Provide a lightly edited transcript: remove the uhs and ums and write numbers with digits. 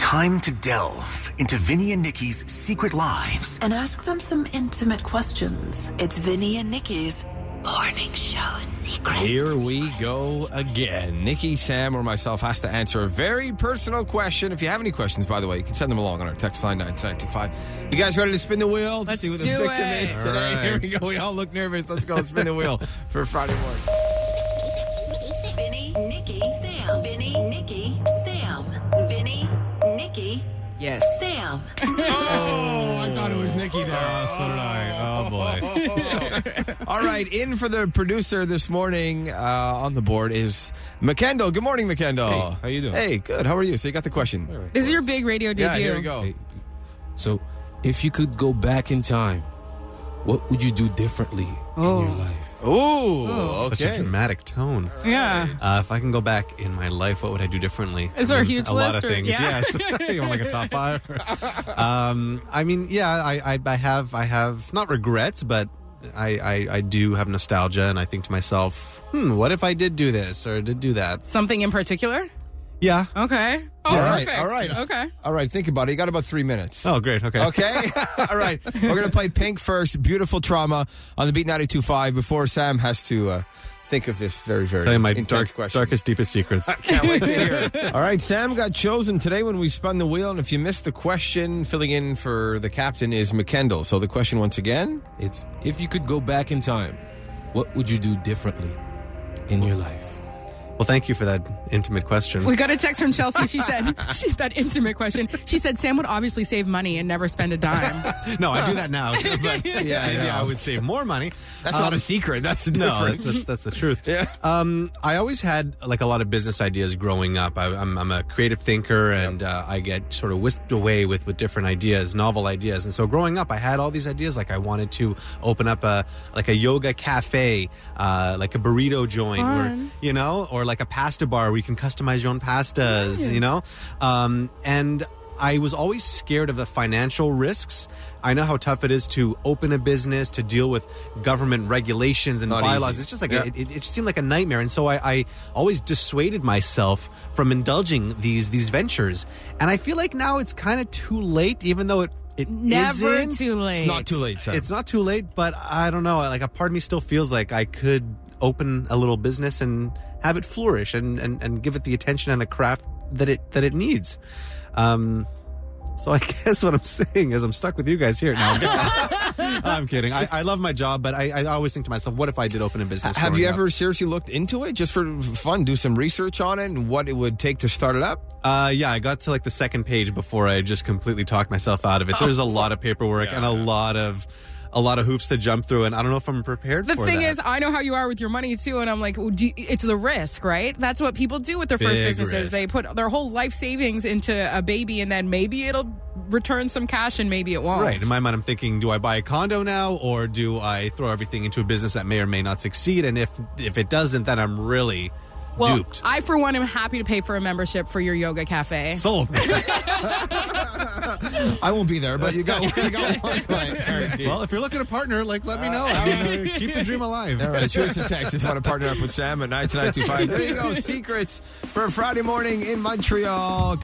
Time to delve into Vinny and Nikki's secret lives. And ask them some intimate questions. It's Vinny and Nikki's Morning Show Secrets. Here we go again. Nikki, Sam, or myself has to answer a very personal question. If you have any questions, by the way, you can send them along on our text line 92925. You guys ready to spin the wheel? Let's see what the do victim it. is today. Right. Here we go. We all look nervous. Let's go spin the wheel for Friday morning. Vinny, Nikki, Sam. Vinny, Nikki, Sam. Vinny, Nikki, Yes. Sam. Oh, I thought it was Nikki there. So did I. Oh, boy. All right, in for the producer this morning on the board is McKendall. Good morning, McKendall. Hey, how you doing? Hey, good. How are you? So you got the question. This is your big radio debut. Yeah, here we go. Hey, so, if you could go back in time, what would you do differently in your life? Ooh, Such a okay. dramatic tone. Yeah. If I can go back in my life, what would I do differently? Is there a huge a lot list of or- things. yeah. Yes. You want like a top five? I mean, yeah, I have not regrets, but I do have nostalgia, and I think to myself, what if I did do this or did do that? Something in particular? Yeah. Okay. Oh, All right, perfect. all right. Okay. All right, think about it. You got about 3 minutes. Oh, great. Okay. Okay? All right. We're going to play Pink first. Beautiful Trauma on the Beat 92.5 before Sam has to think of this very, very Tell you my intense question. darkest, deepest secrets. Can't wait to hear it. All right, Sam got chosen today when we spun the wheel, and if you missed the question, filling in for the captain is McKendall. So the question once again? It's, if you could go back in time, what would you do differently in your life? Well, thank you for that intimate question. We got a text from Chelsea. She said, that intimate question. She said, Sam would obviously save money and never spend a dime. No, I do that now, but maybe know. I would save more money. That's not a secret. That's the No, difference. that's the truth. Yeah. I always had like a lot of business ideas growing up. I'm a creative thinker, and I get sort of whisked away with different ideas, novel ideas. And so growing up, I had all these ideas. Like I wanted to open up a yoga cafe, like a burrito joint, or like a pasta bar where you can customize your own pastas, and I was always scared of the financial risks. I know how tough it is to open a business, to deal with government regulations and Not bylaws. easy. It's just like it just seemed like a nightmare. And so I always dissuaded myself from indulging these ventures. And I feel like now it's kind of too late, even though it Never isn't. too late. It's not too late, Sam. It's not too late, but I don't know. Like a part of me still feels like I could open a little business and have it flourish and give it the attention and the craft that it needs. So I guess what I'm saying is I'm stuck with you guys here now. I'm kidding. I love my job, but I always think to myself, what if I did open a business? Have you growing ever seriously looked into it just for fun? Do some research on it and what it would take to start it up? up? Yeah, I got to like the second page before I just completely talked myself out of it. There's a lot of paperwork and a lot of hoops to jump through, and I don't know if I'm prepared The for thing that. is, I know how you are with your money too, and I'm like, it's the risk, right? That's what people do with their first Big businesses. risk. They put their whole life savings into a baby, and then maybe it'll return some cash, and maybe it won't. Right. In my mind, I'm thinking, do I buy a condo now, or do I throw everything into a business that may or may not succeed? And if it doesn't, then I'm really duped. I, for one, am happy to pay for a membership for your yoga cafe. Sold. I won't be there, but you got one client guaranteed. Well, if you're looking to partner, let me know. Keep the dream alive. All right, shoot us a text if you want to partner up with Sam at 92925. There you go, secrets for Friday morning in Montreal.